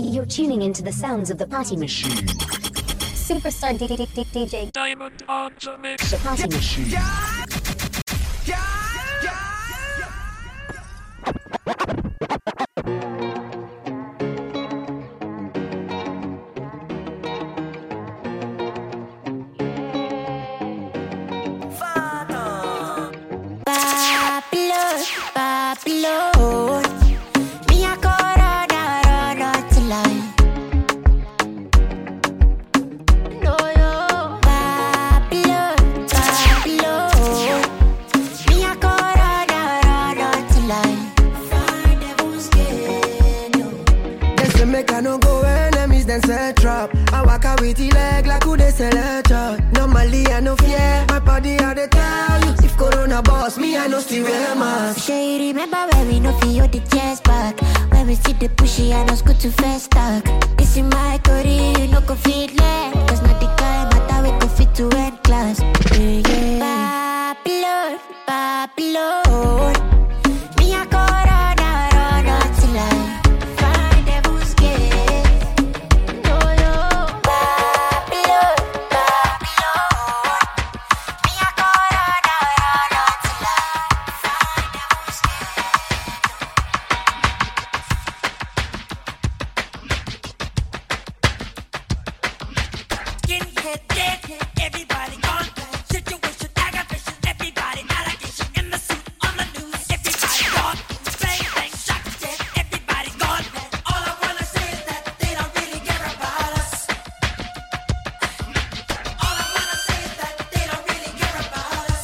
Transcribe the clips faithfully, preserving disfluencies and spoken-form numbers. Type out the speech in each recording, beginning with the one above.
You're tuning into the sounds of the party machine. Superstar D D D D J Diamond on the mix. The party machine. Yeah, yeah, yeah. Babylon, me a corona, run to line. No, no, Babylon, Babylon, me a corona, run to line. Find everyone's scared, no. They say make I no go enemies, then set trap. I walk out with the leg like who they select her. Normally I no fear, my body I dey tell you. If Corona boss me, I no still wear mask. Sure you remember when we no feel the chest back. When we see the pushy and us go to first stack. This is my career, you no go fit leg. Cause not the kind matter we go fit to end class. Yeah, yeah. Babylon, Babylon, me a corona, run out till I find everyone's scared. No, no, Babylon, Babylon, me a corona, run out till I find everyone's Skinhead, deadhead, everybody gone. Situation, aggravation, everybody allegation in the suit on the news. Everybody gone. Bang, bang, shock, dead, everybody gone. All I wanna say is that they don't really care about us. All I wanna say is that they don't really care about us.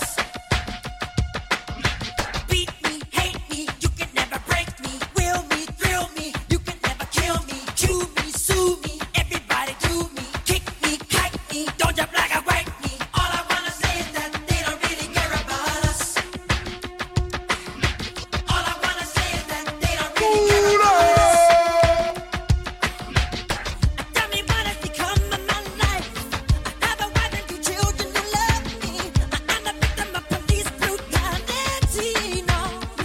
Beat me, hate me, you can never break me. Will me, thrill me, you can never kill me. Chew me, sue me, everybody do me. Kick me, kite me, don't jump like I wake me. All I wanna say is that they don't really care about us. All I wanna say is that they don't really care about us. Tell me what has become of my life. I have a wife and two children who love me. I'm a victim of police brutality. No,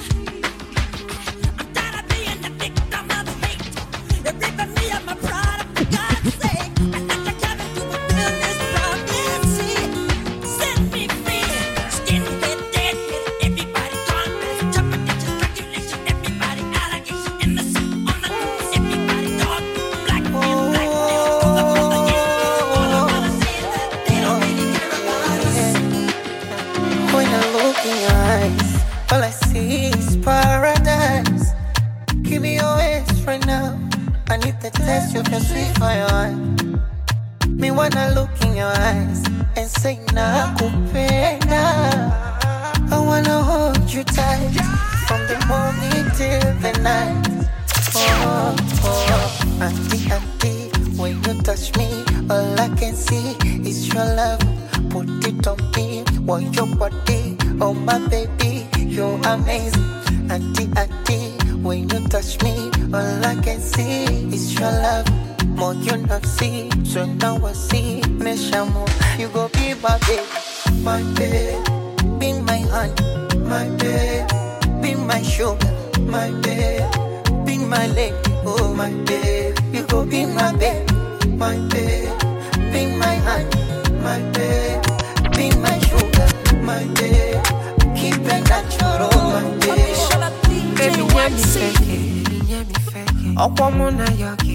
I'm tired of being the victim of hate. You're ripping me of my product for God's sake. And let the cabin do fulfill this prophecy. Set me free. Skinhead, deadhead, everybody gone. Jumping into speculation, everybody allegation in the suit on the news. Everybody gone. Black men, black men, all the other years. All I wanna say is that they don't really care about us. When I look in your eyes, all I see is paradise. Give me your hands right now. I need the taste of your sweet fire. Me when I look in your eyes and say nakupenda. I wanna hold you tight from the morning till the night. Oh, oh, auntie, auntie, when you touch me, all I can see is your love. Put it on me, want your body, oh my baby, you're amazing. Auntie, auntie, when you touch me, all I can see is your love. More you not see, so now I see. Meshamo, you go be my baby, my baby, be my honey, my baby, be my sugar, my baby, be my lady, oh my baby, you go be my baby, my baby, be my honey, my baby, be my sugar, my baby, keep it natural, my baby. Baby, let me fake it, let me fake it. Okwa muna yogi.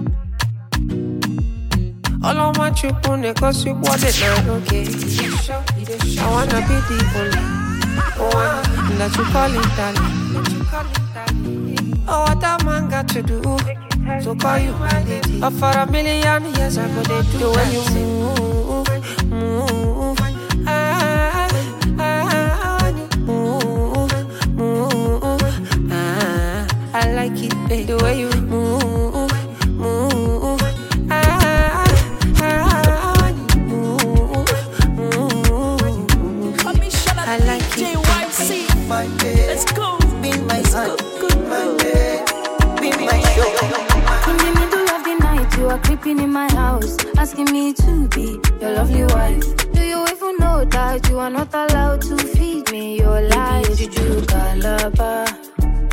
All I want you to cause you want it now, okay? I wanna be the only one that you call it darling. Oh, what a man got to do to call you my lady. Oh, for a million years I go they do when you move, move. Ah, ah, when you move, move. Ah, I like it, baby, the way you move, move. Ah, ah, when you move, move. I like it, my baby. Let's go. Be my son, my baby. Be my show. In the middle of the night, you are creeping in my house, asking me to be your lovely wife. Do you even know that you are not allowed to feed me your lies? Would you do galaba? Would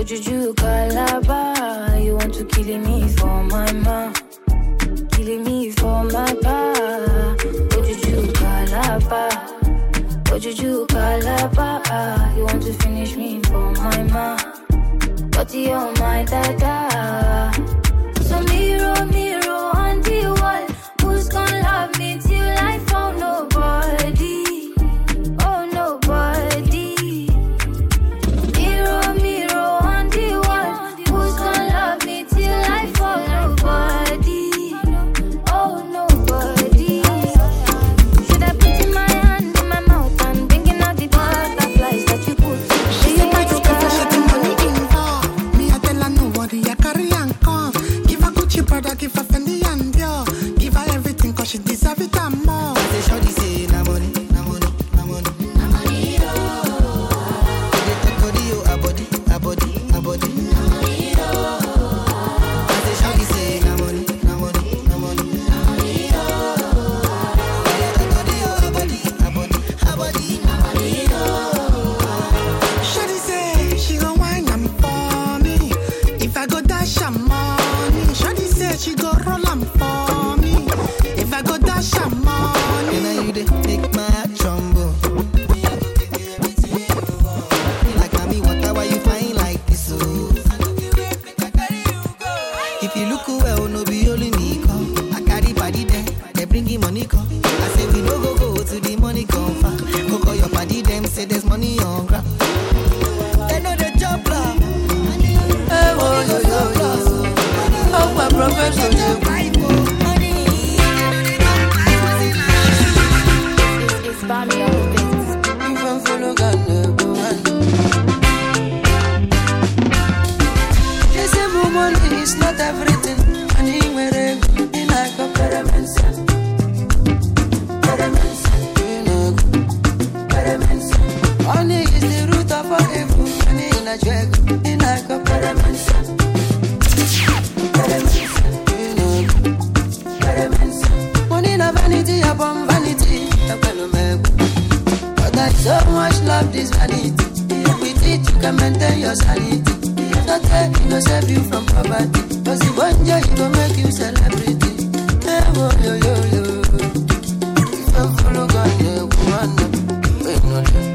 Ojuju Calabar, you want to kill me for my ma, killing me for my pa. Ojuju Calabar, Ojuju Calabar, you want to finish me for my ma, but you're my dada. So mirror, mirror on the wall, who's gonna love me till I found nobody? Oh, nobody. Mirror, mirror on the wall, who's gonna love me till I found nobody? Oh, nobody. Should I put in my hand in my mouth and bringing out the butterflies that you put? She said I don't care shit in money involved. Me I tell her nobody I carry and come. Give her Gucci brother, give her Fendi and Dior. Give her everything cause she deserve it and more. Say shawty say na money, na money, na money, na money. They take body oh a body, a body, a body. Na money. Say shawty say na money, na money, na money, na money. They take body oh a body, a body, a body. Na money. Shawty say she gon' wine am for me. If I go dash her money. Shawty say she go roll am for me. If I go dash her money. And now you dey make my heart tremble. Like mommy, what why you flying like this? Oh. If you look well, no be only me come. I carry body there, they bring him money come. I say we no go go to the money come far. Go call your body, them say there's money on ground. They know the job lah. Hey, oh, yo, yo, yo. Oh, my profession, It's Bobby on the beats. if I'm full of gun, number one. They say woman is not everything. And he wear it like a parabensa. Parabensa, you know, parabensa. Money is the root of all evil. Money in a drag, in like a parabensa. Parabensa, you know, parabensa. Money na vanity upon vanity. But I so much love this vanity. With it you can maintain your sanity. Not that it will save you from poverty. Cause the one joy it will make you celebrity. Hey, oh, yo, yo, yo. If I follow God, you will wait no day.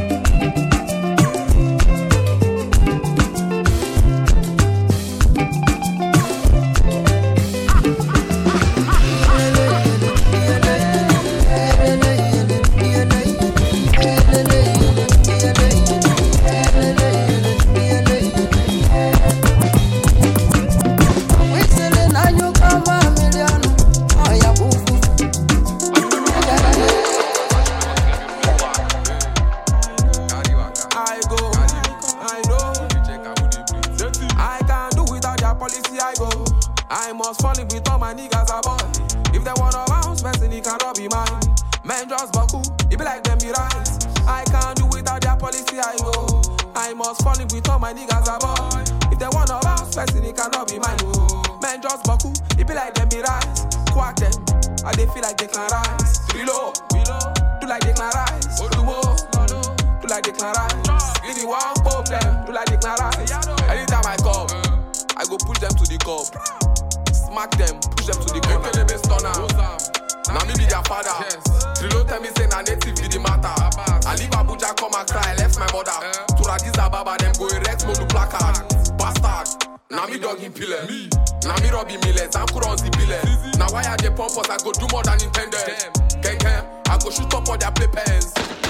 I must fall in with all my niggas above. If they wanna bounce, person, it cannot be mine. Men just buckle, it be like them be right. I can't do without their policy, I go. I must fall in with all my niggas above. If they wanna bounce, person, it cannot be mine. Men just buckle, it be like them be right. Quack them, and they feel like they can rise. Reload, do like they can rise. Do more, do like they can rise. If you want pop them, do like they can rise. Anytime I come, I go push them to the cup. Smack them, push them to the corner. Make them stunner. Now me be their father. Trilo tell me say na native be the matter. I leave Abuja come and cry, I left my mother. To Addis Ababa them go erect modu placard. Bastard. Now me dog in pillar. Now me Robbie Millers, I'm Kuron the pillar. Now why are they pump us? I go do more than intended. Ken Ken, I go shoot up all their play pens.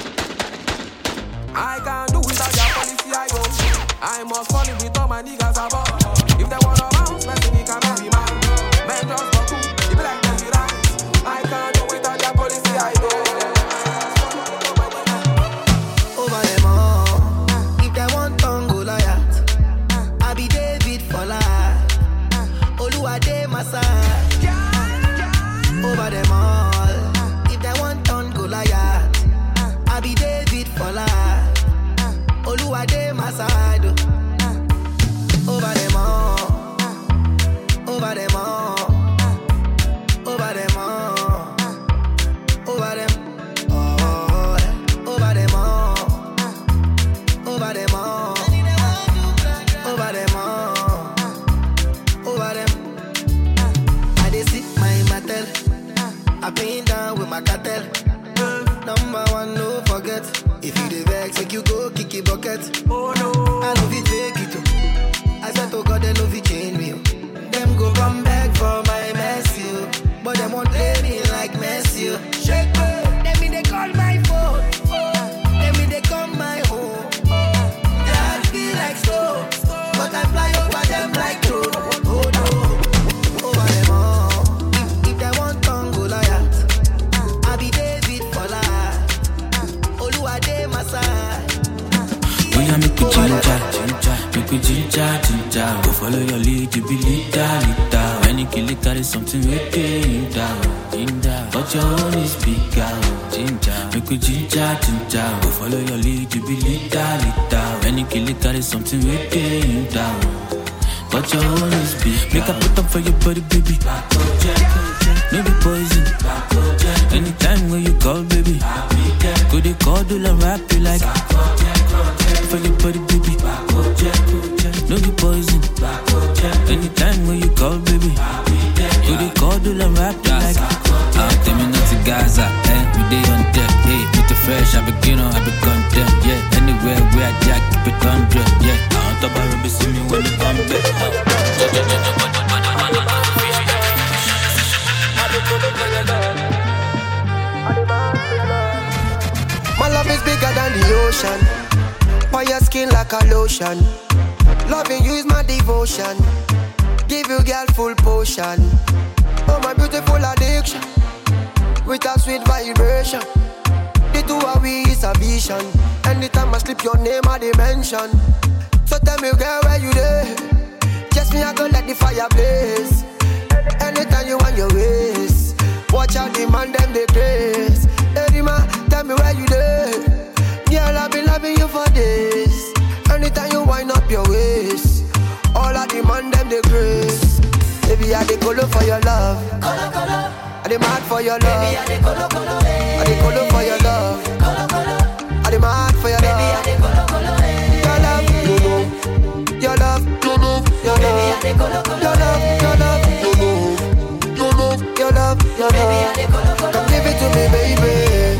I can't do without their policy, I go. I must fall in with all my niggas above. If they wanna bounce, person, it cannot be mine. Men just buckle, it be like them be right. I can't do without their policy, I go. Over them all. If they want tongue Goliath, I be David for life. Oluwade my side. Over them all. If they want tongue Goliath, I be David for life. Oluwade my side. Over them all. Over them all. Over them all. Over them all. Over them all. Over them all. Over forget. Oh no, I love it, take it. Oh. I swear to God, they love it, change me. Oh. Them go come back for my mess, you. But them won't play me like Messi. Oh. Shake me, them me they call my phone. Oh. Them me they come my home. Oh. Yeah, I feel like slow, but I fly over them like drone. Oh no, over them all. If, if they want tongue, go Goliath. I be David for life. Oluwade my side. We are make you ginger, ginger, make you ginger, ginger. Go follow your lead, you be leader, leader. When you kill it, that is something we do, ginger. But your own is bigger, ginger. Make you ginger, ginger. Go follow your lead, you be leader, leader. When you kill it, that is something we do, but your own is bigger. Make a put up for your body, baby. Maybe poison. Anytime when you call, baby. Go they call, do la rap you like. For your body, baby. No be poison. Anytime when you call, baby. Go they call, do la rap you like. Ah, tell me not to Gaza, eh? We day on deck, hey. With the fresh, I begin on, I be content, yeah. Anywhere where I jack, keep it hundred, yeah. I don't talk about Ruby, see me when you come back. My love is bigger than the ocean. On your skin like a lotion. Loving you is my devotion. Give you girl full potion. Oh my beautiful addiction. With a sweet vibration. The two of we is a vision. Anytime I slip your name I dimension. So tell me girl where you there. Just me I go let the fire blaze. Anytime you want your ways. Watch out the man them they craze. Hey man, tell me where you there. Girl I've been loving you for days. Anytime you wind up your waist. All I demand them they grace. Baby I dey colo for your love. Colo colo. I dey mad for your love. Baby I dey colo colo. I dey colo for your love. Colo colo. I dey mad for your love. Baby I dey colo colo. Your love, you know. Your love, you know. Your love, baby I dey colo colo. Your love, your love, you know. You know. Your love, your love. Baby I dey colo colo. Come give it to me, baby.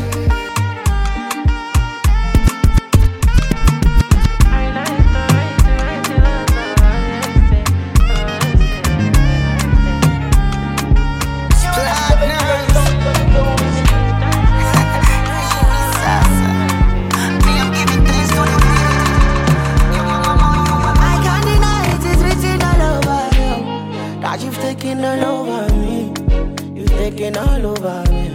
Taking all over me, you taking all over me.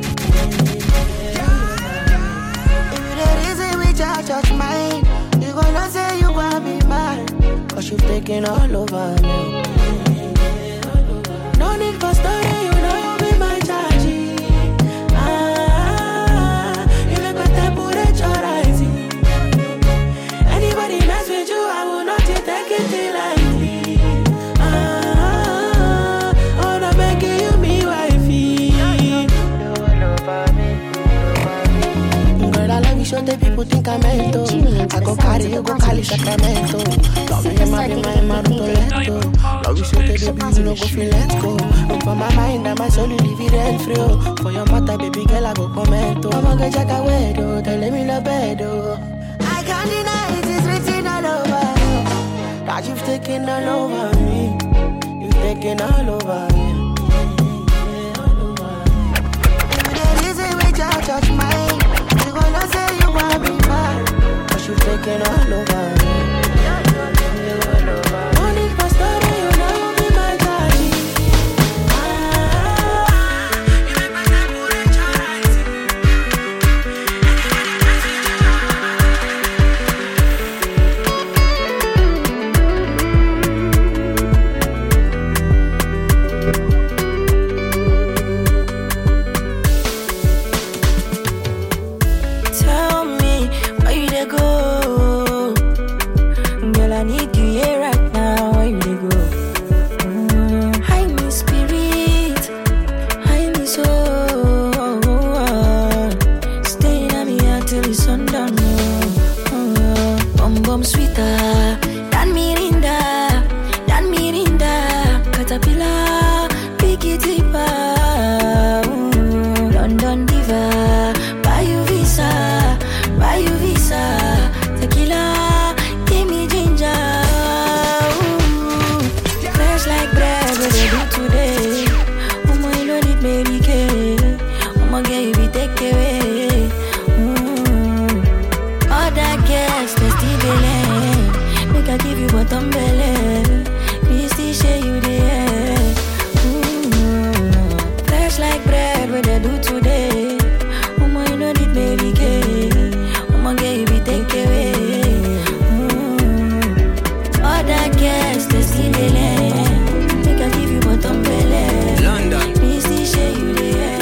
If the reason we judge judge mine, you gonna say you gonna be mine, cause you taking all over me. No need for story, you know you be my charge. Ah, you make my temperature rising. Anybody mess with you, I will not take it lightly. Show the people think I'm mento. I go carry you, go carry Sacramento. Love you, my my man to let go. Love you, so the baby, you no go feel let go. But for my mind, and my soul, you live it rent free. For your matter, baby girl, I go comment. I'm gonna get a way, though. Tell me no bed, oh. I can't deny it, it's written all over. That you've taken all over me. You've taken all over me. The reason we judge judge mine. Gonna say you wanna be mine, cause you taking all over me. No need for story, you know you be my daddy. Ah, you make my temperature rising. bread, what they do today. Mama, you know need Mary Kay. Mama, girl, you be take away. Mm. All that gas, they still delay. Make I give you bottom belly. Me still share you there. Mm. Fresh like bread, what they do today. Mama, you know need Mary Kay. Mama, girl, you be take away. Mm. All that gas, they still delay. Make I give you bottom belly. London. Me still share you there.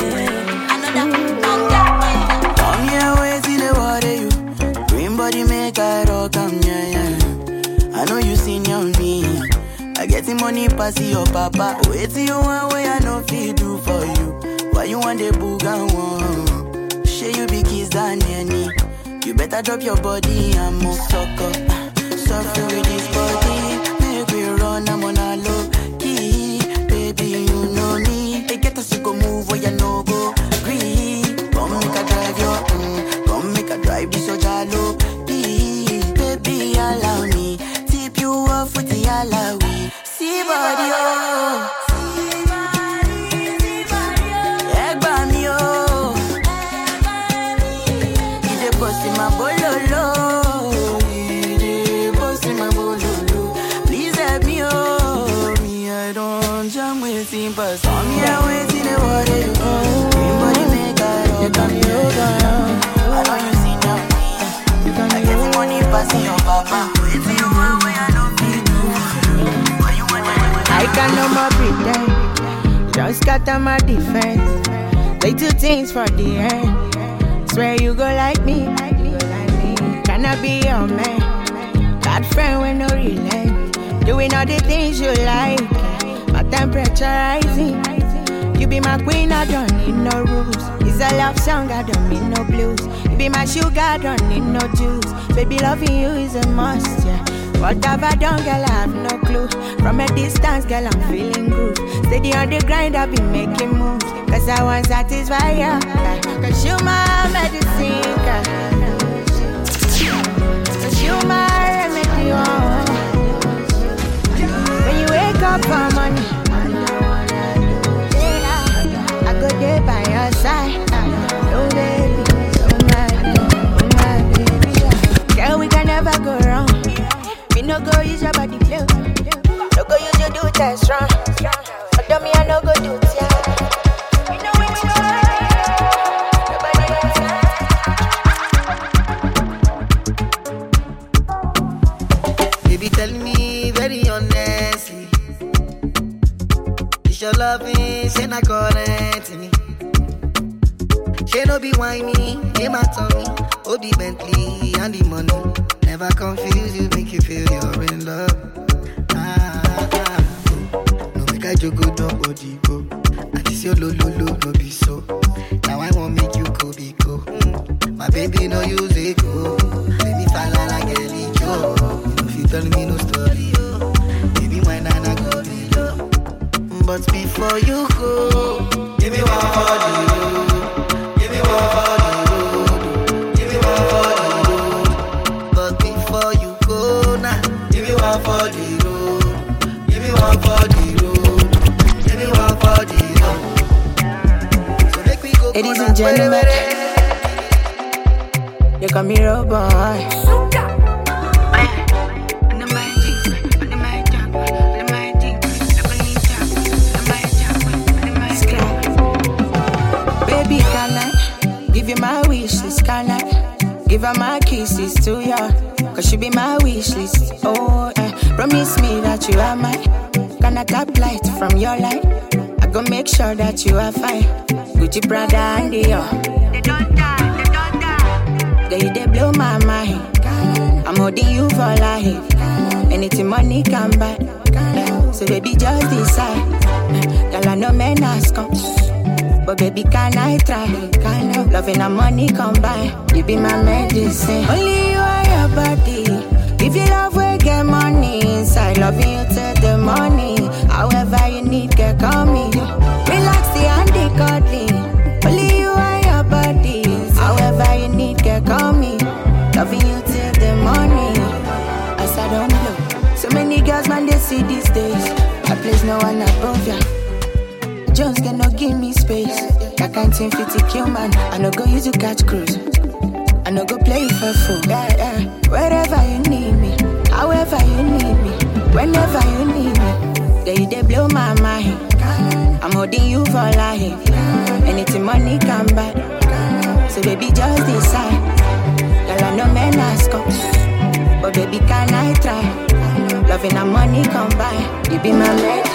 Come here, wait till the water you. Green body make I rock, come yeah, yeah. I know you seen your me. I get the money pass your papa. Wait till you want way I know feel do for you. Why you want the boogan one? Share you be kiss than any. You better drop your body and move sucker. Suffer with this body. Make me run, I'm on a low key. Baby, you know me. Hey, get us to go move where you know go. Green, come make a drive your mm. Come make a drive this your jalo. Please, baby, allow me. Tip you off with the alawi. See body, oh. Egg bami, oh. Ide boss in my bololo. Ide boss in my bololo. Please help me, oh. Me, I don't jam with him, but some me I wait in the water, you oh. Everybody make a rock, I'm yoga. I know you see now me. I get the money passing your papa. Wait till you want where I don't feel do. Why you want to I can no more pretend. Just scatter my defense. They do things for the end. Swear you go like me. Can I be your man? Bad friend with no relent. Doing all the things you like. My temperature rising. You be my queen, I don't need no rules. It's a love song, I don't need no blues. You be my sugar, I don't need no juice. Baby, loving you is a must, yeah. What have I done, girl, I have no clue. From a distance, girl, I'm feeling good. Steady on the grind, I've been making moves. Cause I want to satisfy you. Cause you my medicine, girl. Cause you my remedy, oh. When you wake up for money, I go there by your side. Oh baby, oh my, oh my baby. Girl, we can never go wrong. Me no go use your body glue. No go use your do test strong. But me I no go do it, yeah. You know we know else. Baby, tell me very honestly. Is your loving say not current me? She no be whiny, name my tummy. Oh, the Bentley and the money. Never confuse you, make you feel you're in love. Ah, ah, ah. No make I joke, go down, body go. And this your low, low, low, no be so. Now I won't make you go, be go. Mm. My baby no use it, go. Let me fall like a lijo. If you tell me no story, oh. Baby, why not I go below? But before you go, give me one for the road. Give me one for the road. Give me one for the road. But before you go now, give me one for the road. Give me one for the road. Give me one for the road. So make we go. Ladies and gentlemen, you call me road boy. Baby, can I give you my wish list? Can I give her my kisses to you? Cause she be my wish list. Oh, eh. Promise me that you are mine. Can I tap light from your light? I go make sure that you are fine. Gucci, Prada, and Dior. They don't die, they don't die. They, they blow my mind. I'm holding you for life. Anything money can buy. Eh. So baby, just decide. Eh. Girl, I know men ask come. But baby, can I try? Kind of loving and money combine. You be my medicine. Only you are your body. If you love, we get money inside. Loving you till the morning. However you need, get call me. Relax the handy cuddling. Only you are your body. However you need, get call me. Loving you till the morning. As I don't blow. So many girls, man, they see these days. A place no one above ya. Jones cannot give me space. That kind thing fit to kill man. I no go use to catch cruise. I no go play for fool. Yeah, yeah. Wherever you need me, however you need me, whenever you need me, yeah, you they blow my mind. I'm holding you for life. Anything money come back. So baby just decide. Girl, I know men ask up, but baby can I try? Loving and money come by. You be my medicine.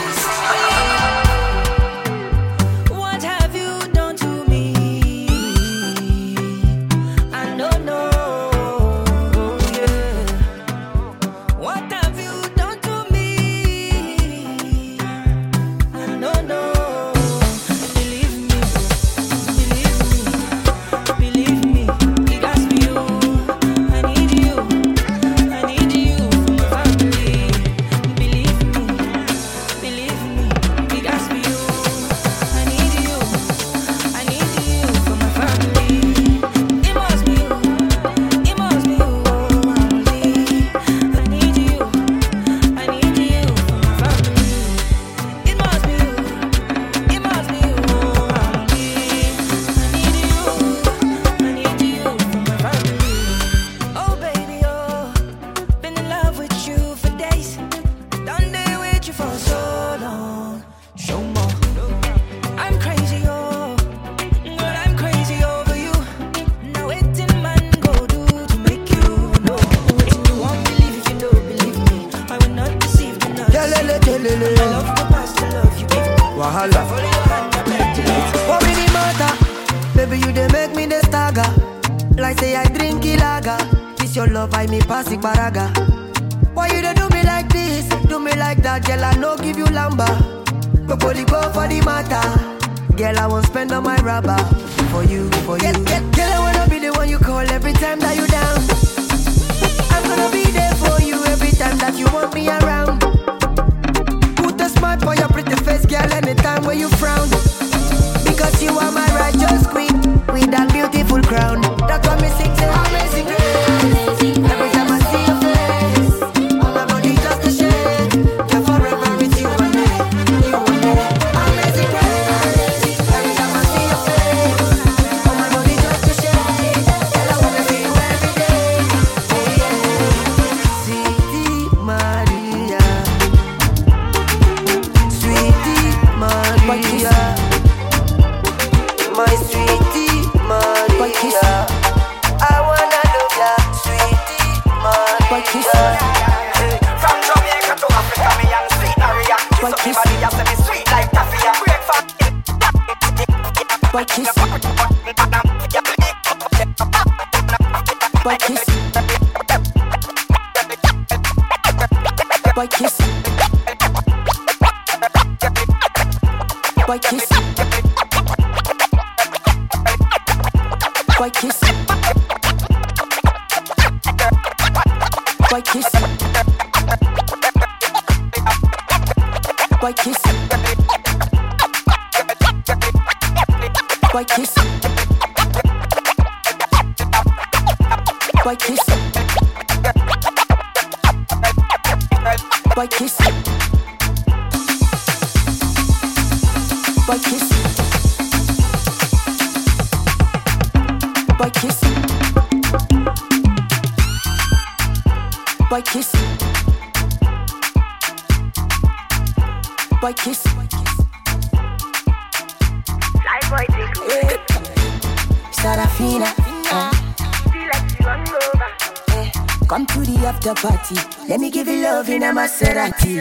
Party. Let me give you love in a Maserati.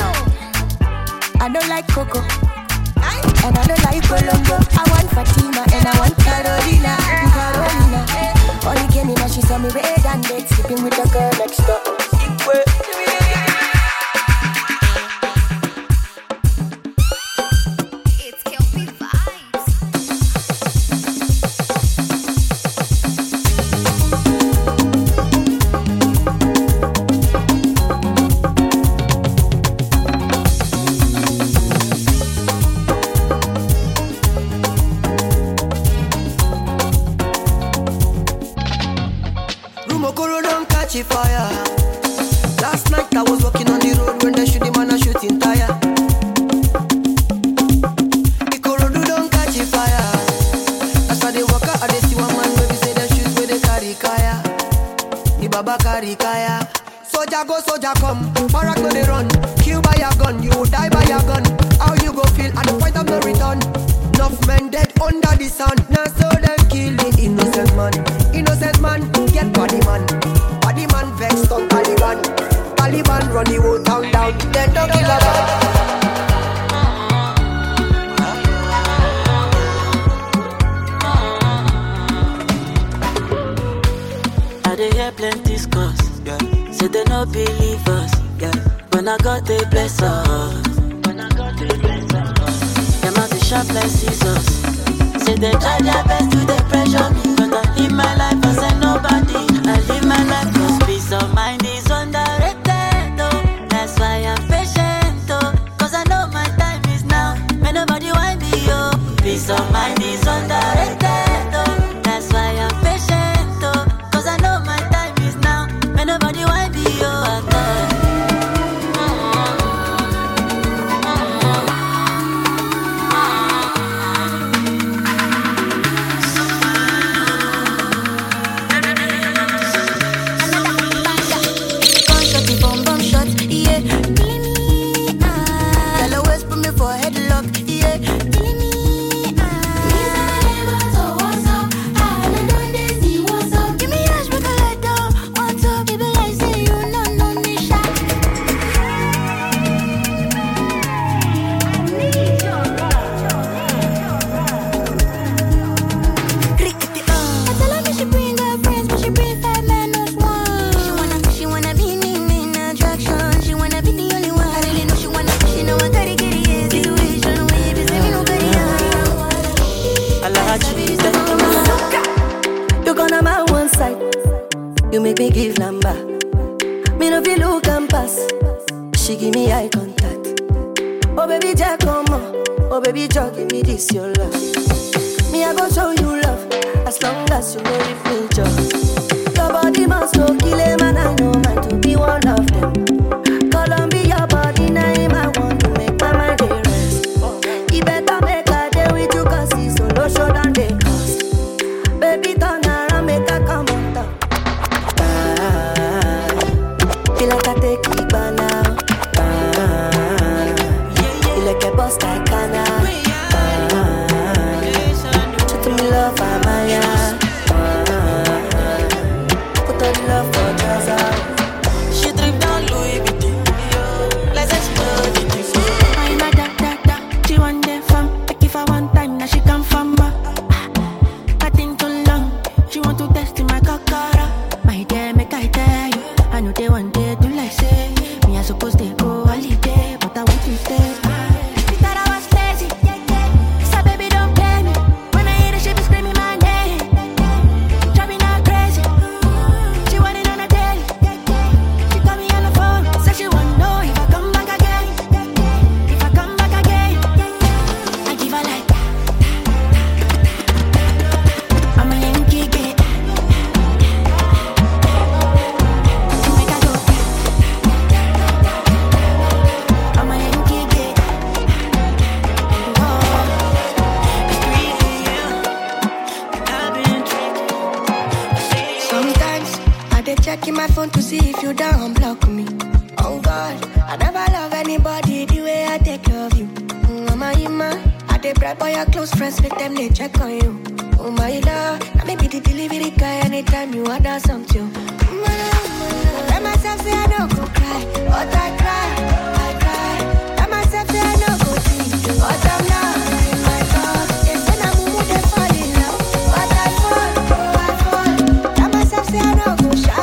I don't like Coco, and I don't like Colombo. I want Fatima and I want Carolina. Carolina. Only came in and she saw me red and dead, sleeping with the girl next door. Fire. Last night go soldier come, Barack no they run. Kill by a gun, you die by a gun. How you go feel at the point of no return? Enough men dead under the sun. Now so them kill the innocent man. Innocent man, get body man. Body man vexed on Taliban. Taliban run the whole town down. Then don't kill a man. They hear plenty scores, yeah. Say they no believe us, yeah. When I got they bless us, when I got they bless us. Them out the sharp like scissors. Say they try their best to they pressure me, but I live my life as I nobody. I live my life 'cause peace of mind is underrated, oh. That's why I'm patient, oh. 'Cause I know my time is now. May nobody want me, oh. Peace of mind is underrated, oh. That's why I'm patient, oh. 'Cause I know my time is now. May nobody want be your actor. Gunshot, bomb, bomb shot, yeah. Girl, always put me for a headlock, yeah. You make me give number. Me no feel look and pass. She give me eye contact. Oh baby, Jack, come on. Oh baby, Jack, give me this your love. Me I go show you love as long as you know the future. Your body must go kill him and I know mine to be one of them. Columbia body name I want to make my mind rest. You better make a day with you 'cause it's solo show than they cost. Baby, turn around, make a come on top. Feel like I take it by now. Ah, feel like a boss like Kana. Ah, show to me love, I'm Maya. Ah, put all the love for Jazza. She drip down Louis Vuitton. Like that she know the thing. I'm a da da da. She want them from. Like if I want time, now she come from. I think too long. She want to test in my kakara. My dear, make I tell you. I know they want to do like say me I suppose they go holiday, but I want to stay. She thought I was lazy, so baby don't play me. When I hear the she be screaming my name, driving her crazy. She want it on a daily. She call me on the phone, say she want to know if I come back again. If I come back again, I give her like I'm a Yankee kid. Checking my phone to see if you don't block me. Oh God, I never love anybody the way I take care of you. Mm, my Ima, I dey bribe by your close friends, make them they check on you. Oh my love, I may be the delivery guy anytime you order something. Mm, I tell myself say I don't go cry, but I cry, I cry. Tell myself say I don't go see, but I'm not. My God, they say I'm who they fall in love, but I fall, I fall. Tell myself say I don't go shy.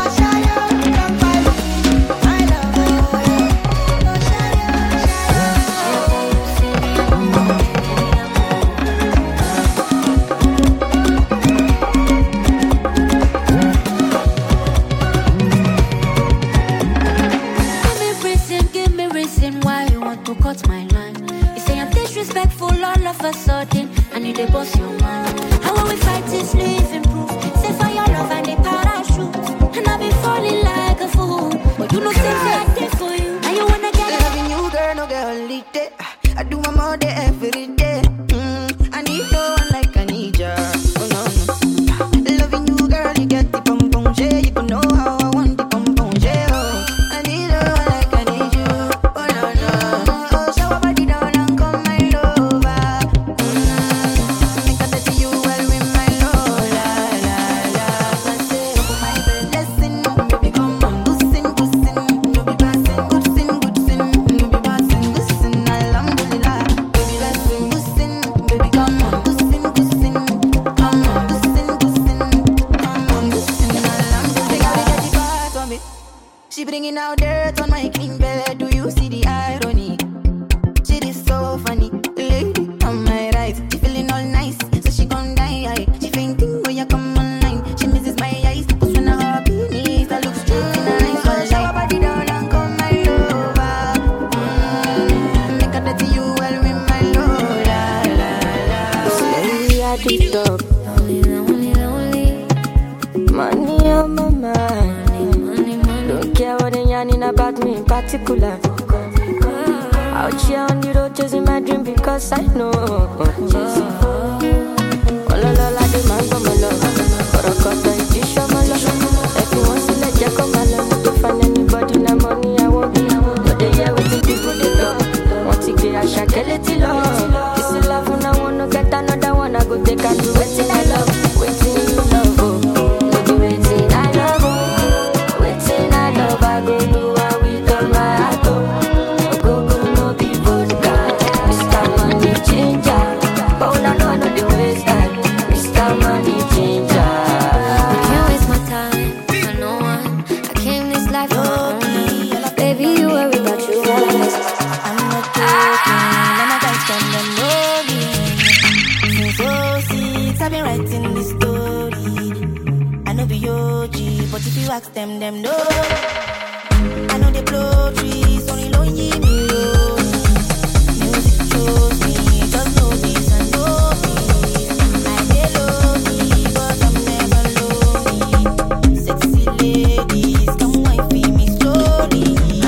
I need a boss, your man. How will we fight this living proof? Say for your love and the parachute. And I be falling like a fool. But you know, say I did for you. And you wanna get loving you, girl, no girl, only day. I do my more day every day. Mm, I need no one like I need ya. Oh, no, no. Loving you, girl, you get the pom pom, yeah. You can know how I want the pom pom, yeah. Oh. particular. Out here on the road chasing my dream because I know. All alone, I demand for my love. For a cut, I teach you my love. Everyone see like Jack on my love. To find anybody, no money, I won't be. But they hear what the people they love. Want to get a shakeleti love. This is love when I wanna get another one. I go take and do waiting I love. Waiting you love, oh. No be waiting I love, oh. Waiting I love, I go do what we done my heart, oh. Go go no be vodka. Mister Money Changer. But when I know I know the waste time. Mister Money Changer. I can't waste my time for no one. I came this life on my own. Baby, you worry about you. I'm not joking. And I got them, them know me. Since oh six, I've been writing this story. I know be O G, but if you ask them, them know. I know they blow trees, only lonely me low. Music chose me, just know this and know me. I get lonely, but I'm never lonely. Sexy ladies, come wife me slowly.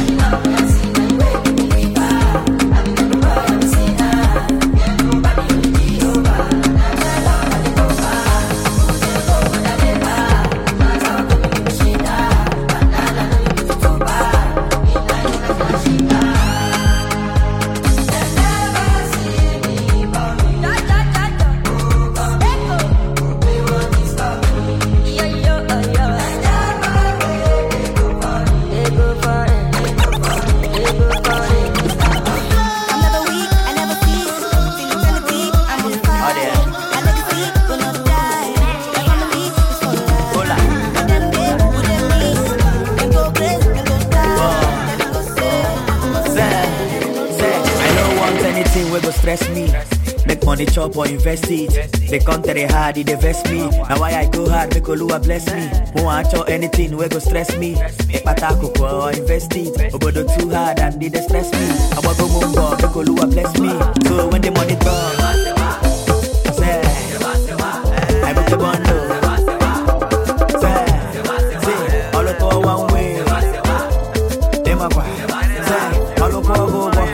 I'm never weak, I never cease. Till eternity, I'm on fire. I legacy will not die. My family is for life. And them they who them miss. Them go crazy, them go die. Them go say, Say, say, I don't want anything wey go stress me. Make money chop or invest it. They come to the hard, they vest me. Now why I go hard, make Oluwa bless me. Who want chop anything wey go stress me. Make patako or invest it. Obodo too hard and they dey stress me. I want go mumbo, make Oluwa bless me. So when the money come, say, I put the bundle. Say, say, all of all one way. Them a say, all of all go go.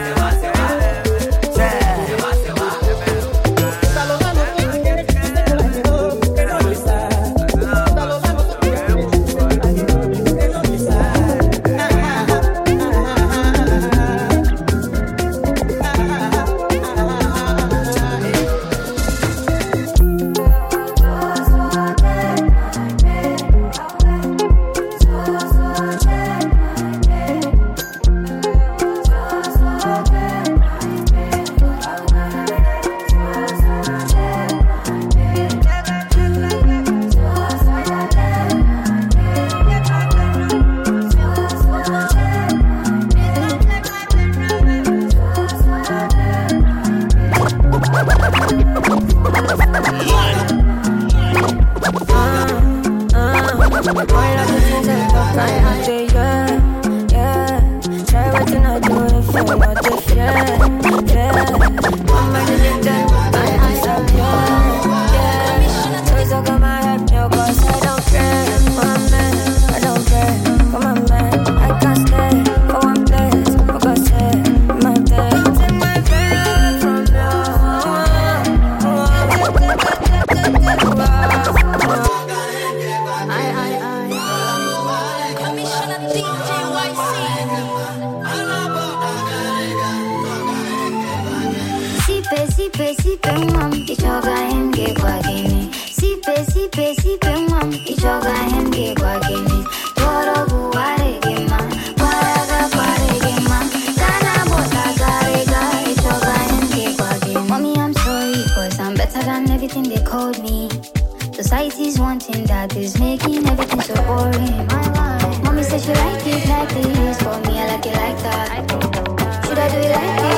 Society's wanting that is making everything so boring. Mommy said she like it like this. For me, I like it like that. Should I do it like this?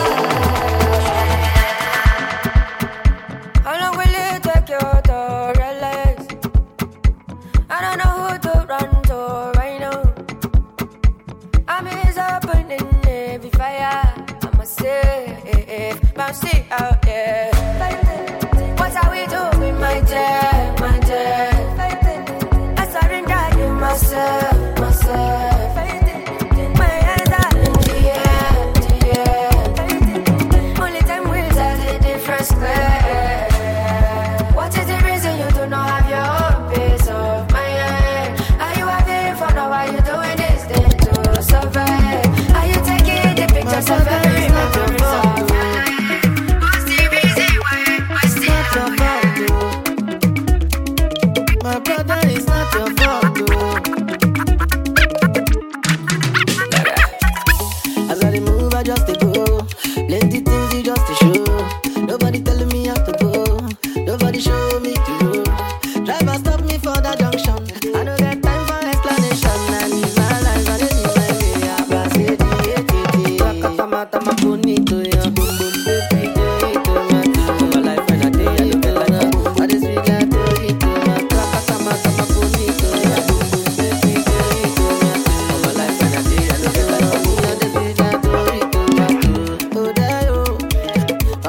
How long will it take you to realize? I don't know who to run to right now. I'm is opening every fire. I'm a safe, bouncy out there. What are we doing, my dear, my dear? I surrender you myself, myself. My hands are in the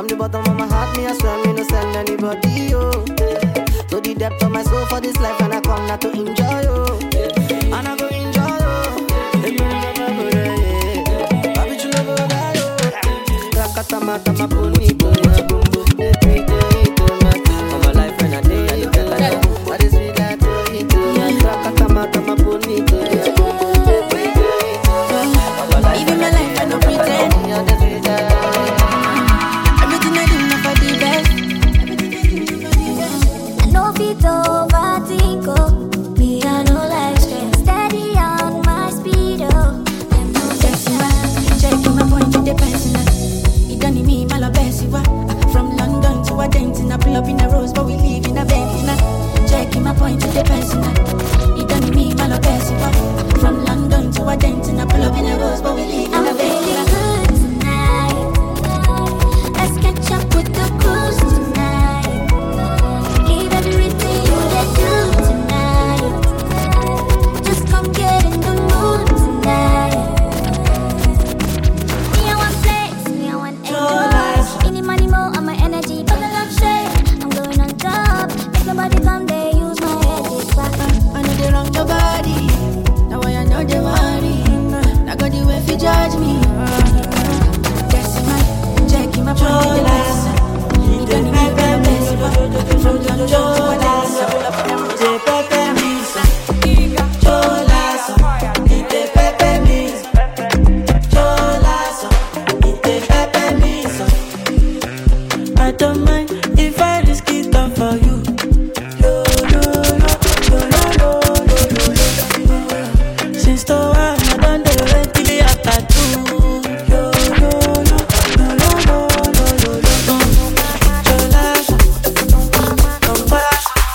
From the bottom of my heart, me I swear me no send anybody, yo. To the depth of my soul for this life, and I come not to enjoy, yo. And I go enjoy, yo. Papi chulo go da, yo. Rakata mata ma bonito, ya bumbo, de pito, ito, mata. For my life when I day, I look like yo. I just feel like to eat, yo. Rakata mata ma bonito, ya bumbo, de pito, ito, mata. Living my life, I no pretend. Everything I do, not for the best. I know if it's overthink, oh, me I know like stress. Steady on my speed, oh. I'm no guessing, checking my point to the personal. It done me, my love, best. From London to Argentina, pull up in a rose, but we live in a Bentley. Checking my point to the personal. It done me, my love, best. From London to Argentina, pull up in a rose, but we live in a Bentley. Let's catch up with the cruise tonight. Leave everything you let do tonight. Just come get in the mood tonight. Me I want flex, me I want enjoy. Any money more on my energy, but I love shit. I'm going on top. Make nobody come there, use my head. It's back. I know they wrong your body. Now I know they worry. Now God you if you judge me. Guessing my, checking my point in the lesson. You don't need me when I'm messing up. From London to Valencia, pull up in a rose. Te pepe misa, cholazo. Y te pepe misa, cholazo. Y te pepe misa. I don't mind if I risk it all for you. Yo, yo, yo, yo, yo, yo, yo, yo. Since the one I done the rent till the after two. Yo, yo, yo, yo, yo, yo, yo, yo, yo. Cholazo, compaso.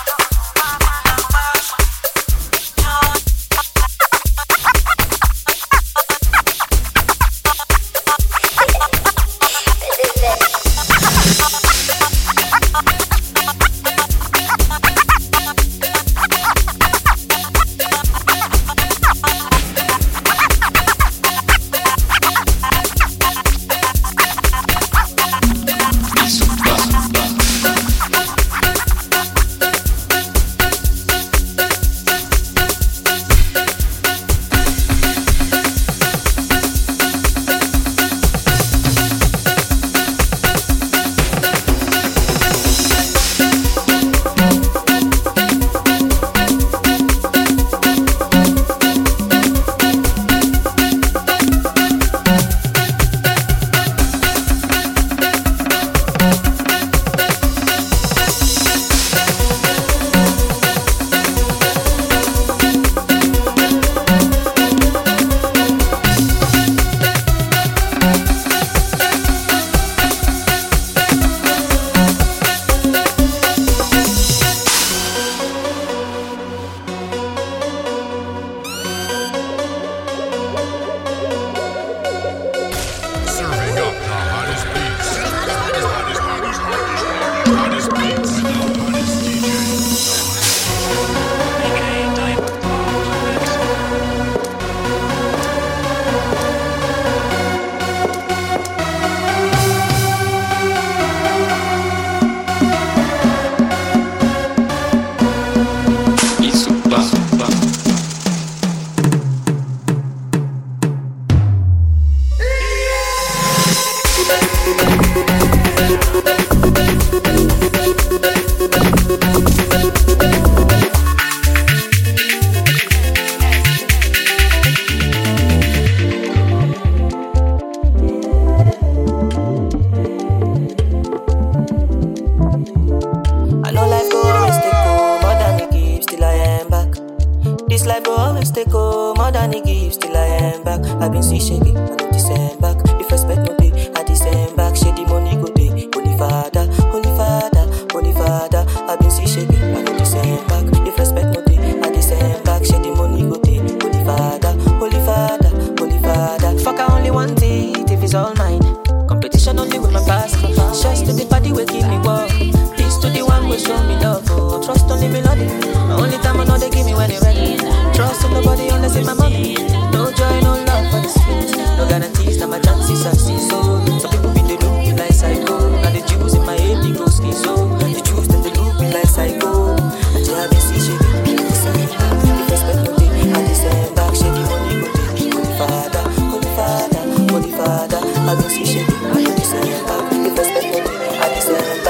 Serving up the hottest beats. Hottest beats. Hottest D I know life go always take oh, more than it gives till I am back. This life go always take oh, more than it gives till I am back. I've been see shaky, I know this am back. If respect no day, I this am back. Shady money go day, holy father, holy father, holy father. I've been see shaky, I know this am back. If respect no day, I this am back. Shady money go day, holy father, holy father, holy father. Fuck I only want it if it's all mine. Competition only with my past. Just to the body will keep me walk. Peace to the one will show me love. Oh, trust only melody. The only time I know they give me when they ready. Trust in nobody unless in my mommy. No joy, no love for the sweet.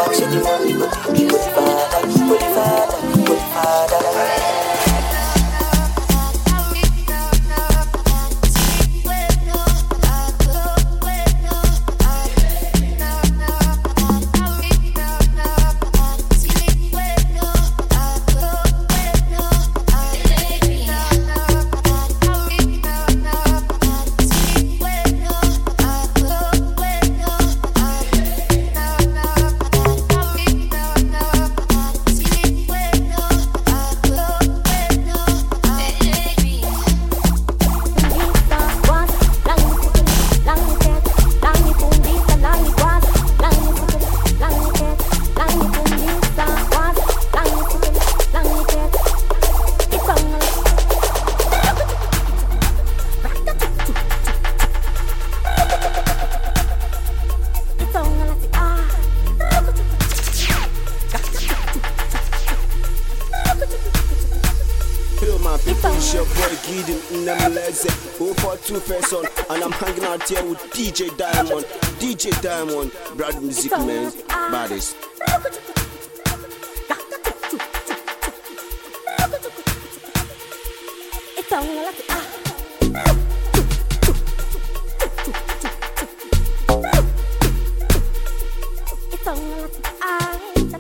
back, say the money go take you. Holy Father, Holy Father, Holy Father. And I'm hanging out here with D J Diamond, D J Diamond, Brad Music Man, baddest. It's only like ah. It's only like ah.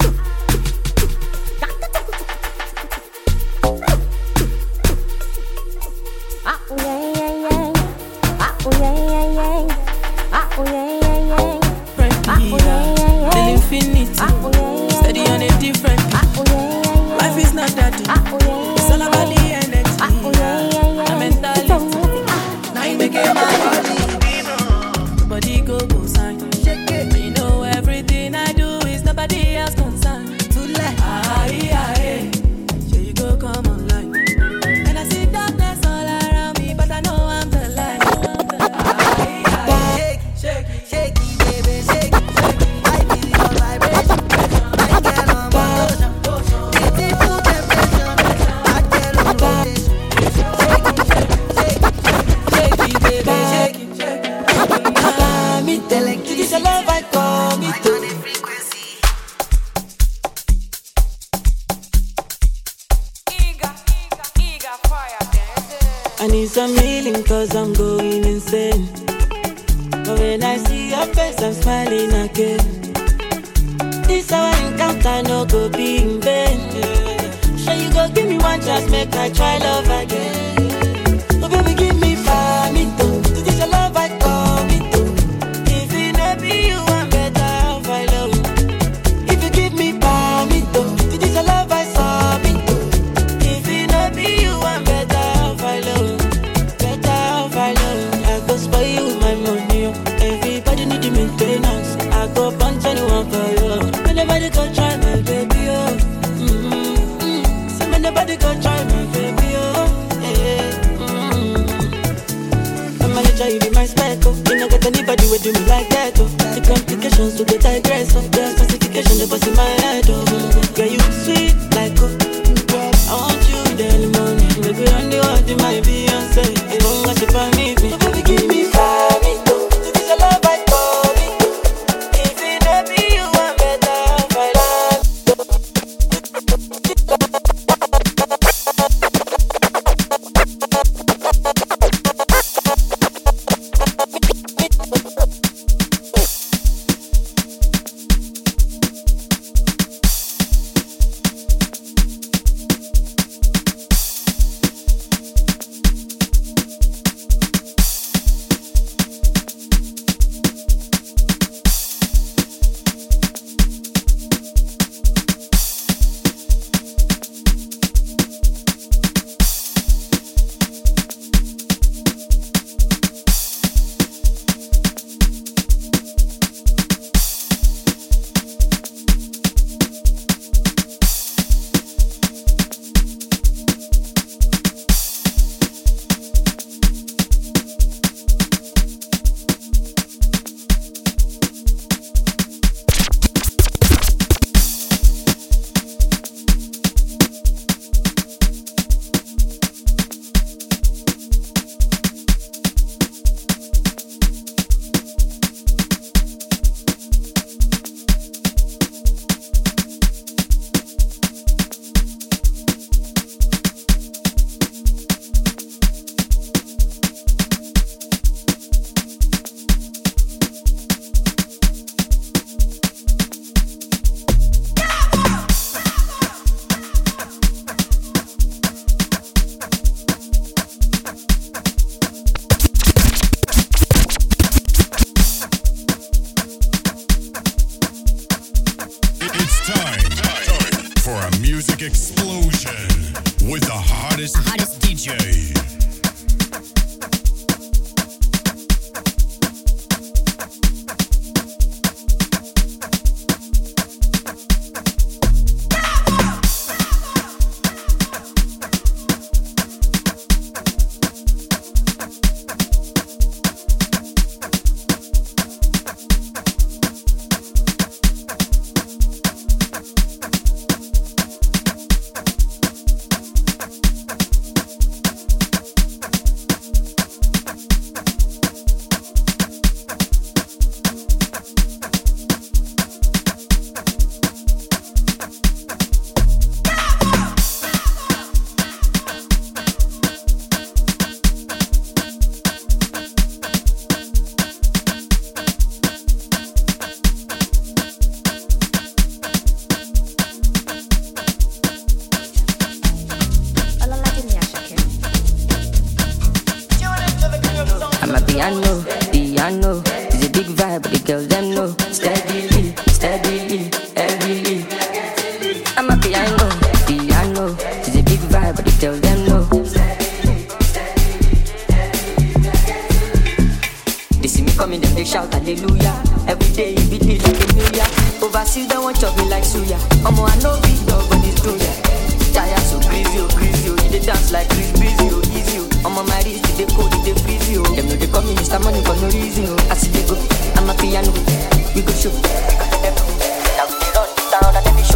Ah, oh yeah, yeah, yeah. Ah, oh yeah, yeah, yeah. Ah, oh yeah, yeah, yeah. Ah, oh yeah, yeah, yeah. Till infinity. Ah, oh yeah, yeah. Steady on a different. Ah, oh yeah, yeah, yeah. Life is not that deep. Ah, oh yeah, it's all about the energy. Ah, oh yeah, yeah, yeah. The mentality. Now you make it my body. Body go go sign. Shake it. You know everything I do is nobody else concerned. To let. Ah, yeah, yeah. Here you go, come online. And I see darkness all around me, but I know I'm the light. Shake it, shake it, baby, shake it, shake it. I feel your vibration. I get on motion. If they put temptation, I get on rotation. Shake it, shake it, shake it, baby, shake it, shake it. Ah, me telling you this a love I call me to. I need some healing cause I'm going insane. But when I see your face, I'm smiling again. This our encounter, no go be in vain. Yeah. Sure you go give me one chance, make I try love again. Oh baby, give me five, me too. This is a love I call me too. If it not be you, I'm better off alone. If you give me five, me too. This is a love I saw me too. If it not be you, I'm better off alone. Better off alone. I go spoil you with my money. Everybody need the maintenance. I go punch anyone for you. Nobody go try my baby, oh. Mm-hmm. So nobody go try my baby, oh. Yeah. Mm-hmm. I'm gonna try you be my spec, oh. You don't get anybody with do me like that, oh. The complications to get digress, oh. The specification they bust in my head, oh. Girl, you sweet like oh. I want you in the early morning. Maybe on the one in my Beyonce. As long as you find me, so baby, give me five, me too. This is a love I call me too. If it not be you, I'm better off I love. time, time for a music explosion with the hottest, hottest D J. Piano, piano, it's a big vibe, but the girls them know. Steadily, steadily, heavily. I'm a piano, piano, it's a big vibe, but the girls them know. They see me coming, them they shout hallelujah. Every day it be like a new year. Overseas they want chop me like suya. Omo I know big dog, but it's true yeah. Tire so greasy, oh greasy, oh. You dey dance like Chris Breezy, oh easy, oh. I'm on my wrist, they cold, they freeze, oh. Them know they call me Mister Money for no reason, oh. I see they go, I'm a piano, we go show. Now we run down and every show.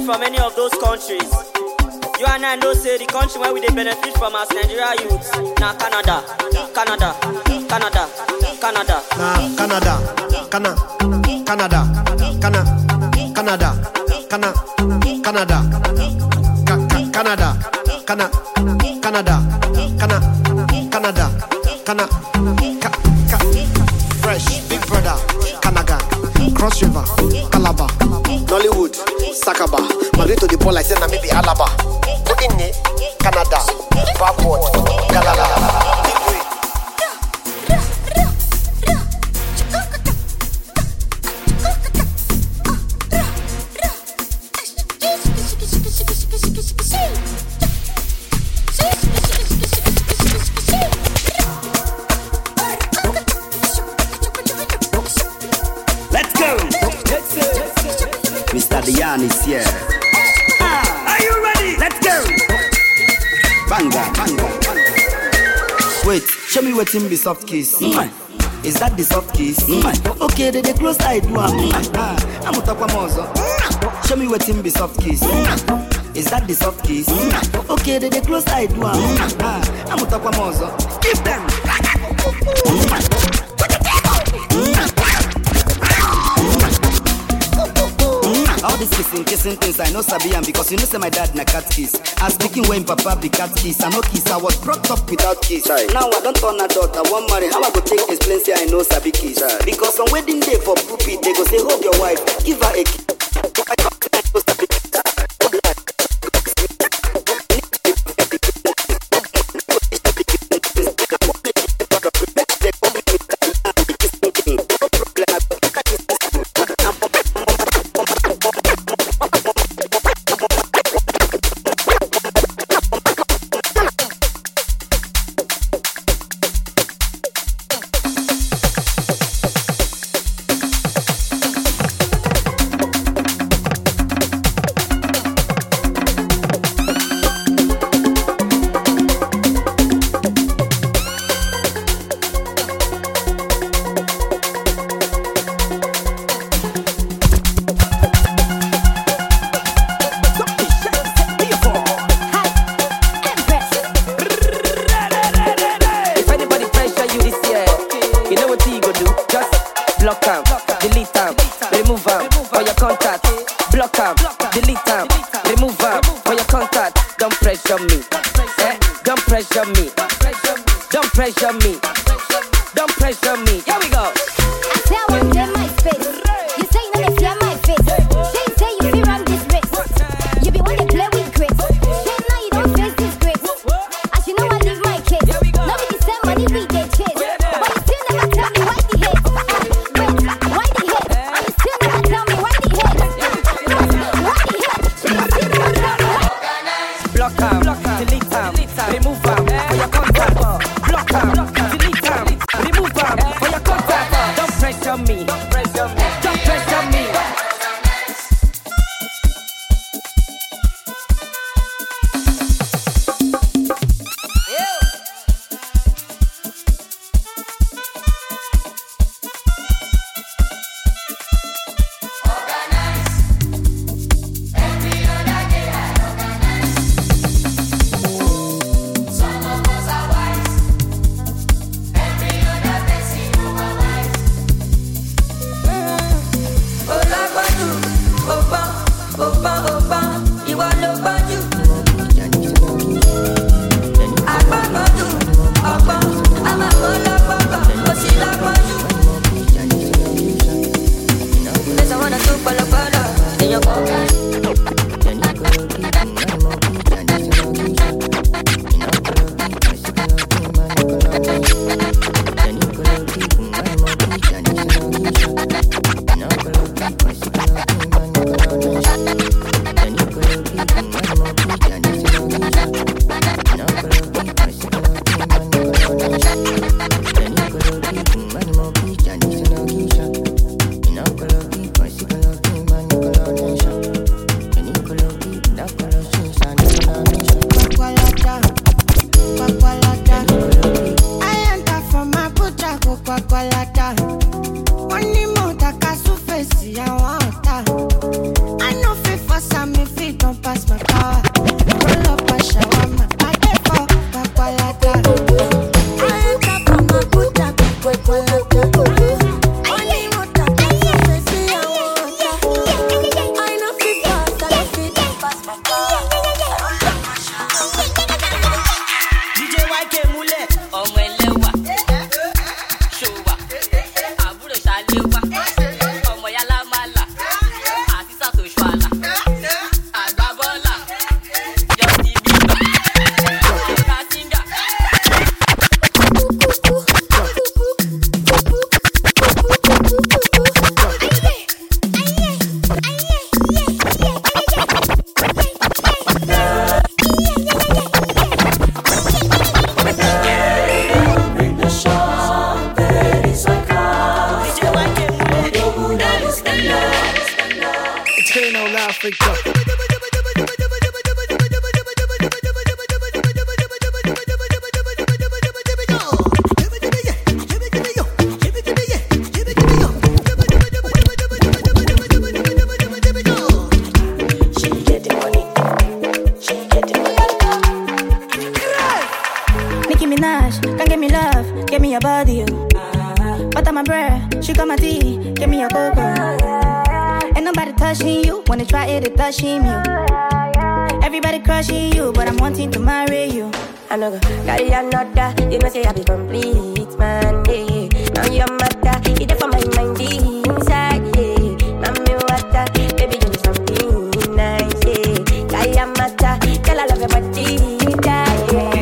from any of those countries. You and I know say the country where we dey benefit from as Nigeria youths. Now Canada, Canada, Canada, Canada. Nah, Canada, Cana, Canada, Cana, Canada, Cana, Canada, Ca- Ca- Canada, Cana, Canada, Cana, Canada, Cana, Ca- Ca- Fresh, Big Brother, Canaga, Cross River, Calabar, Nollywood, Sakaba, Married to the ball like say na me be Alaba. Kudini, Canada, backward, Galala. Let's go. Mister Diane is here. Ah, are you ready? Let's go. Banga, banga, banga. Wait, show me what in be soft kiss. Mm. Is that the soft kiss? Mm. Okay, they, they close eye do am. Ah, I'm utakwa mozo. Show me what in be soft kiss. Mm. Is that the soft kiss? Mm. Okay, they, they close eye do am. Ah, I'm utakwa mozo. Give them. All this kissing, kissing things I know sabi am because you know say my dad na cat kiss. I speaking when papa be cat kiss. I no kiss, I was brought up without kiss. Right. Now I don't turn adult, I want marry. How I go take explain say I know sabi kiss? Right. Because on wedding day for poopy, they go say hold your wife, give her a kiss. Remove am, for your contact. Block am, delete am, remove am. don't pass my power. Roll up my shawarma. I get for Papalata. I enter from my Buddha, Papalata. Only water, I see I water. I know fit fast, I know fit pass my power. D J Y K Mule, ọmọ ẹlẹ́wà, ṣòwà, àbúrò ṣàléwà, ọmọ yálà màlà, àti sàtòṣù àlà, àgbábọ́là, Justin Bieber, Katinga. Eternal Africa. Nicki Minaj, come give me love, give me your body, you. Butter my bread, she got my tea, give me your cocoa. Ain't nobody touching you, wanna try it, it touching you. Everybody crushing you, but I'm wanting to marry you. I know go carry another, you know say I be complete, man, yeah. Now you're matter, it's there for my mind, inside, yeah. Now me water, baby give me something nice, yeah. Carry a matter, tell I love your body, yeah.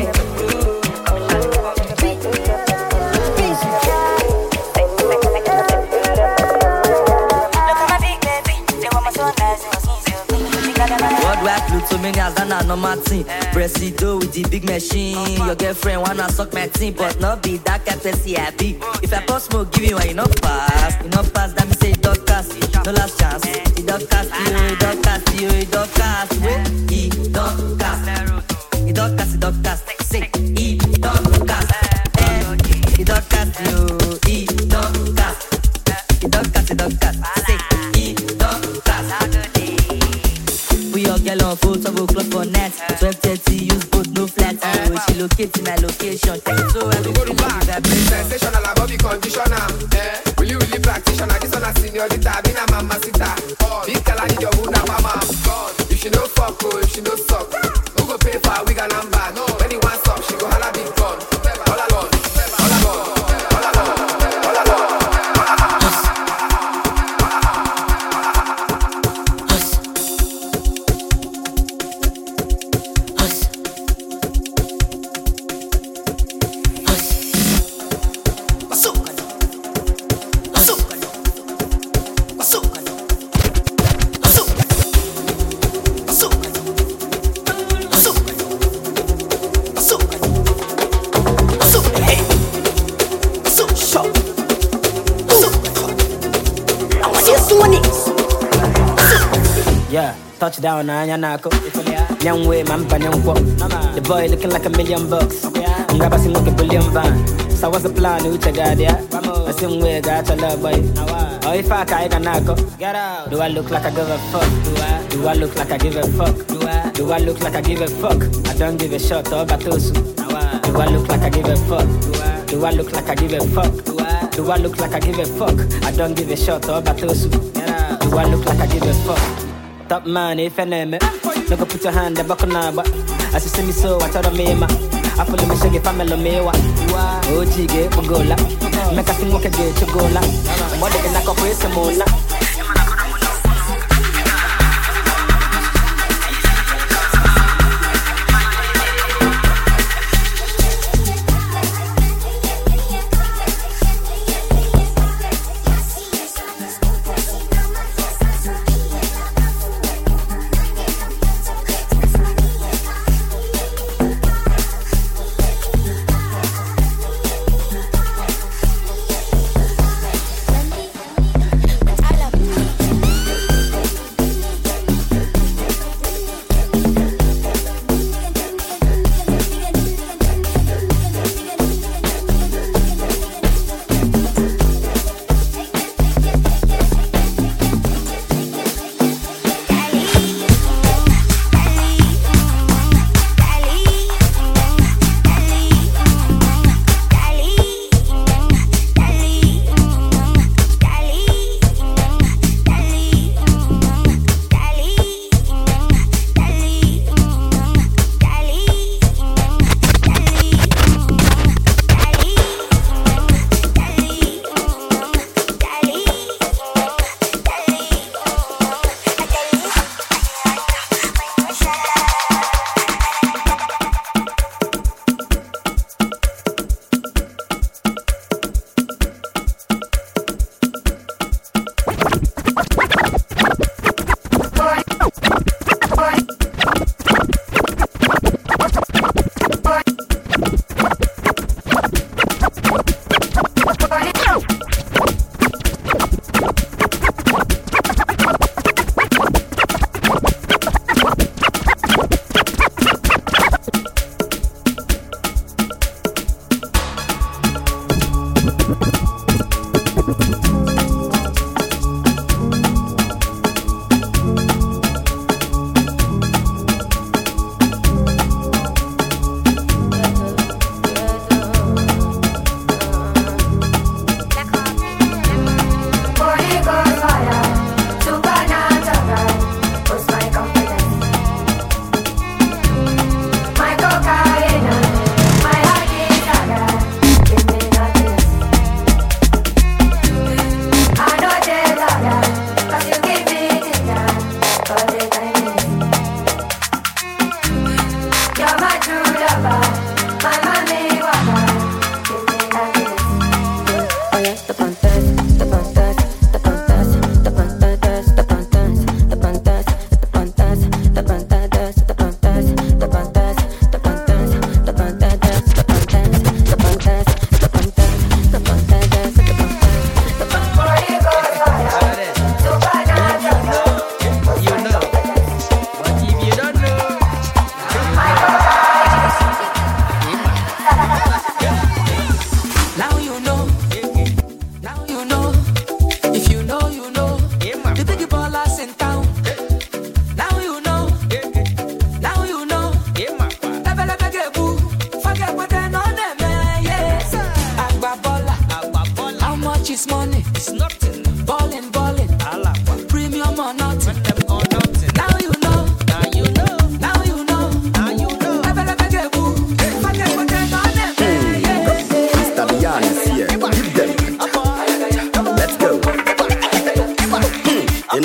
Worldwide Plutomanias, that na normal thing. Presido with the big machine. Your girlfriend wanna suck my team, but not be that kind of pussy I be. If I post smoke, give you one, you no pass. You no pass, that me say it don't cast. No last chance. It don't cast you, it don't cast you, it don't cast. Wait, it don't cast. It don't cast, it don't cast. Say, it don't cast. Eh, it don't cast you, it don't cast. It don't cast, it don't cast. Say, it don't cast. Put your girl on full double clock for net. twelve thirty, use both, no flat. Oh, she locate in my location. Take it so I go to back. Sensational, I body conditioner. Eh? Will you really practitioner? This one a señorita, been a mama sita. Big girl, I need your wound, mama. If she no fuck, oh, if she no suck, who go pay for a wig and number? No, when he wants stop, she go holla big gun. All alone, all alone, all alone, all alone. Yeah, touchdown na Yanako. Young way, man, Panyanko. The boy looking like a million bucks. I'm gonna sing like a billion van. So what's the plan? Who check out there? I sing way, got your love boy. Oh, if I can't nako, get out. Do I look like I give a fuck? Do I? Do I look like I give a fuck? Do I? Do I look like I give a fuck? I don't give a shot. Oh, Batosu. Do I look like I give a fuck? Do I? Do I look like I give a fuck? Do I? Do I look like I give a fuck? I don't give a shot. Oh, Batosu. Do I look like I give a fuck? Top man, if I name it, no go put your hand in the back of my back. As you see me so, I tell me, ma. I follow me, shaggy family, me, wa. Oh, jiggy, Bugola. Make us sing, walk a gate to go la. More than I can praise some more. I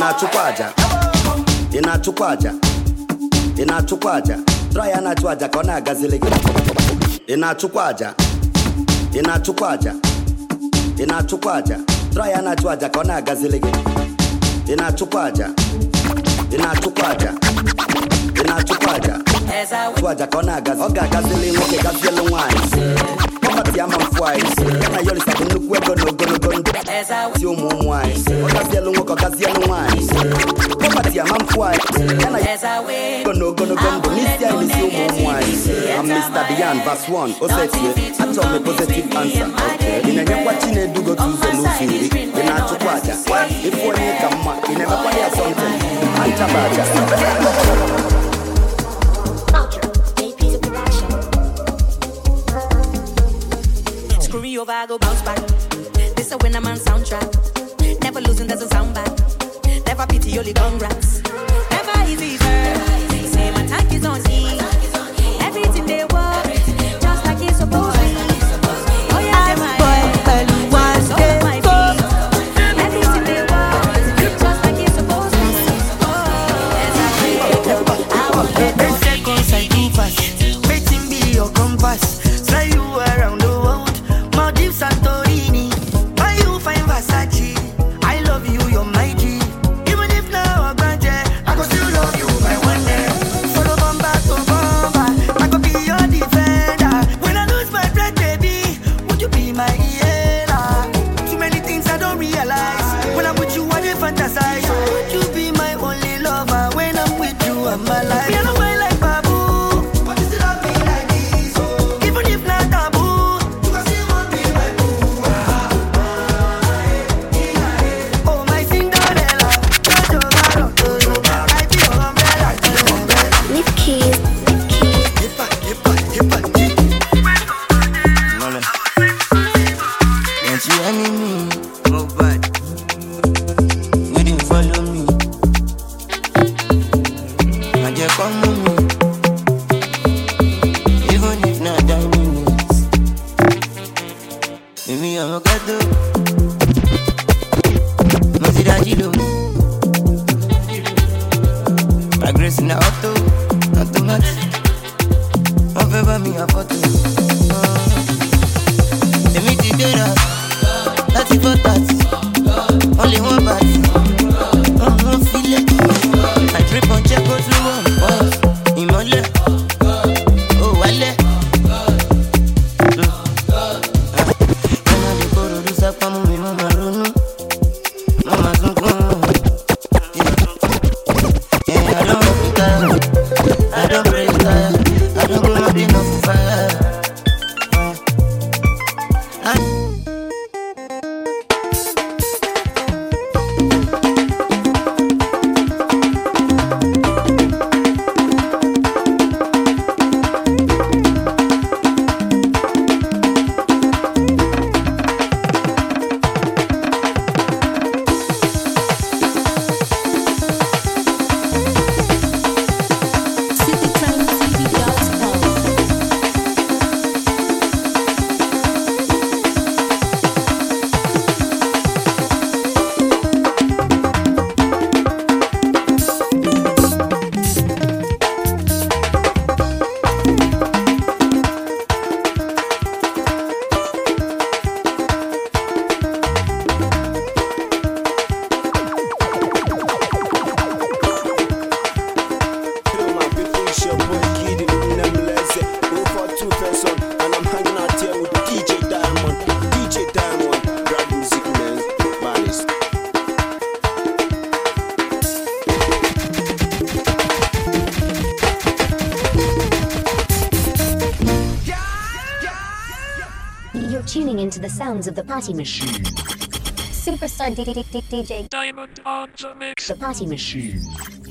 Inachukwaja, inachukwaja, inachukwaja. Try anachwaja kona gazilege. Inachukwaja, inachukwaja, inachukwaja. Try anachwaja kona gazilege. Inachukwaja, inachukwaja, inachukwaja. Chwaja kona gaz. Oga gazilege woke gazile wine. Mama tiama mfwai. Kana yoli sabu nukwe gono gono gono. Sio mumwai. Oga zielu woke gazielu wine. Mama tiama mfwai. Kana yoli gono gono gono. Nisia ini sio mumwai. I'm Mister Dian, verse one. Osetie, ato me positive answer. Inenye kwa chine dugo tuzo nufiri. Inachukwaja. Ifo nye kama. Ineme kwa ya something. Antabaja. Screw me over, I go bounce back. This a when I'm on soundtrack. Never losing doesn't sound bad. Never pity, only congrats. Never easy, girl. Say my tank is on E. Everything they want, just like it's supposed to be. Oh yeah, my head. So my feet. Everything they want, just like it's supposed to be. Oh, I want ten seconds I do fast. Waiting be your compass. Fly you around the world. Maldives, Santorini. Buy you fine Versace. I love you, you're my G. Even if now I'm gone, I go still love you by one day. Follow bomba to bomba. I go be your defender. When I lose my breath, baby, would you be my healer? Too many things I don't realize. When I'm with you, I dey fantasize. Would you be my only lover? When I'm with you, I'm alive. Me, I don't mind like Babu. But you still love me like this. Oh. Even if not taboo, you can still want me my boo. Oh, my Cinderella. Jojo Baro, Jojo Baro. I be your umbrella, Jojo umbrella. Lip keys, lip keys. Hippa, hippa, hippa, G. Mole. Ain't you enemy? Oh, bad. You didn't follow me. I just come with me. Even if not nine minutes. Maybe I'm a gato. Masi da Gido. My grace in the auto. Automatic. My favor me a photo. Let me do that. That's it for that. Only one party. I'm not feeling. I drip on check go to one boss. Imole. Oh, wale. Mama de koro du sapa mu mi mama ronu. Mama zunkun. Yeah, I don't retire. I don't retire. I don't go out enough for fire. I You're tuning into the sounds of the party machine. Superstar D J Diamond on the mix. The party machine.